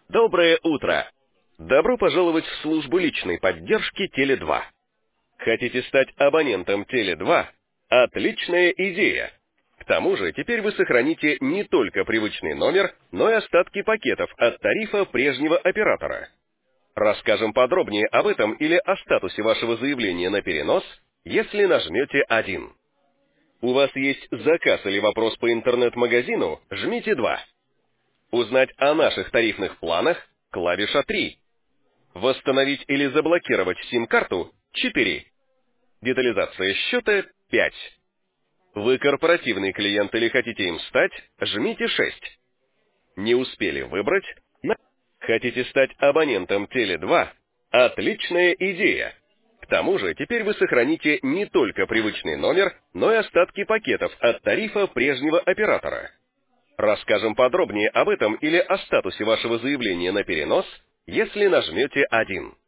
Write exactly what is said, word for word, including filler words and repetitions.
Доброе утро! Добро пожаловать в службу личной поддержки Теле два. Хотите стать абонентом Теле два? Отличная идея! К тому же теперь вы сохраните не только привычный номер, но и остатки пакетов от тарифа прежнего оператора. Расскажем подробнее об этом или о статусе вашего заявления на перенос, если нажмете один. У вас есть заказ или вопрос по интернет-магазину? Жмите два. Узнать о наших тарифных планах? Клавиша три. Восстановить или заблокировать сим-карту? четыре. Детализация счета? пять. Вы корпоративный клиент или хотите им стать? Жмите шесть. Не успели выбрать? На- Хотите стать абонентом Теле два? Отличная идея! К тому же теперь вы сохраните не только привычный номер, но и остатки пакетов от тарифа прежнего оператора. Расскажем подробнее об этом или о статусе вашего заявления на перенос, если нажмете один.